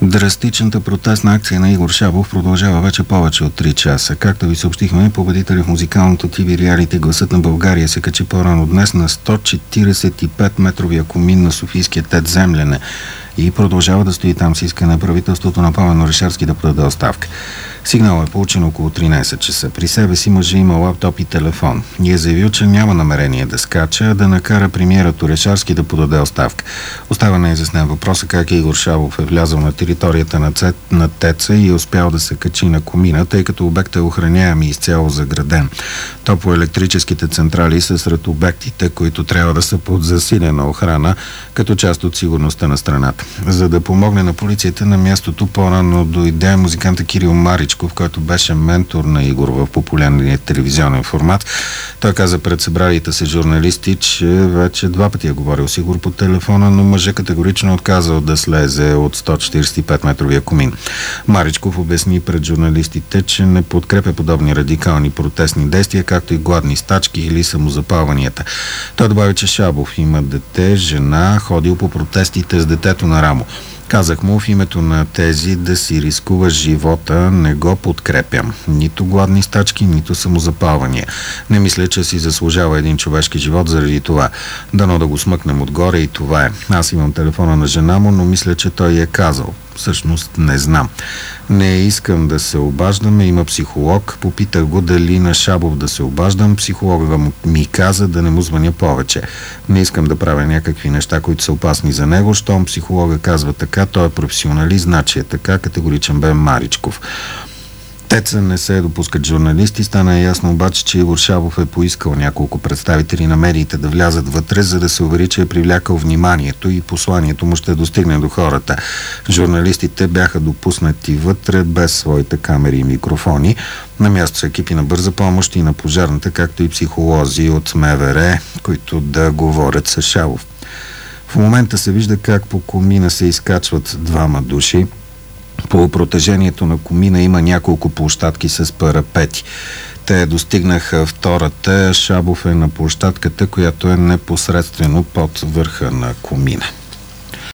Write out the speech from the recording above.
Драстичната протестна акция на Игор Шабов продължава вече повече от 3 часа. Както ви съобщихме, победителят в музикалното ТВ реалити "Гласът на България" се качи по-рано днес на 145-метровия комин на софийския ТЕЦ Земляне и продължава да стои там с искане правителството на Пламен Орешарски да подаде оставка. Сигнал е получен около 13 часа. При себе си мъжът има лаптоп и телефон и е заявил, че няма намерение да скача, а да накара премиерът Орешарски да подаде оставка. Остава неизяснен въпроса как Игор Шабов е влязъл на територията на ТЕЦ-а и е успял да се качи на комина, тъй като обектът е охраняем и изцяло заграден. Топлоелектрическите централи са сред обектите, които трябва да са под засилена охрана, като част от сигурността на страната. За да помогне на полицията, на мястото по-рано дойде музиканта Кирил Маричков, който беше ментор на Игор в популярния телевизионен формат. Той каза пред събралите се журналисти, че вече 2 пъти е говорил с Игор по телефона, но мъжът категорично отказал да слезе от 145-метровия комин. Маричков обясни пред журналистите, че не подкрепя подобни радикални протестни действия, както и гладни стачки или самозапалванията. Той добави, че Шабов има дете, жена, ходил по протестите с детето на рамо. Казах му в името на тези да си рискува живота, не го подкрепям. Нито гладни стачки, нито самозапалвания. Не мисля, че си заслужава един човешки живот заради това. Дано да го смъкнем отгоре и това е. Аз имам телефона на жена му, но мисля, че той е казал. Всъщност не знам. Не искам да се обаждаме, има психолог. Попитах го дали на Шабов да се обаждам. Психологът ми каза да не му звъня повече. Не искам да правя някакви неща, които са опасни за него. Щом психолога казва така, той е професионалист, значи е така, категоричен бе Маричков. ТЕЦ-а не се допускат журналисти. Стана ясно обаче, че Игор Шабов е поискал няколко представители на медиите да влязат вътре, за да се увери, че е привлякал вниманието и посланието му ще достигне до хората. Журналистите бяха допуснати вътре без своите камери и микрофони. На място са екипи на бърза помощ и на пожарната, както и психолози от МВР, които да говорят с Шабов. В момента се вижда как по комина се изкачват 2 души. По протежението на комина има няколко площадки с парапети. Те достигнаха втората. Шабов е на площадката, която е непосредствено под върха на комина.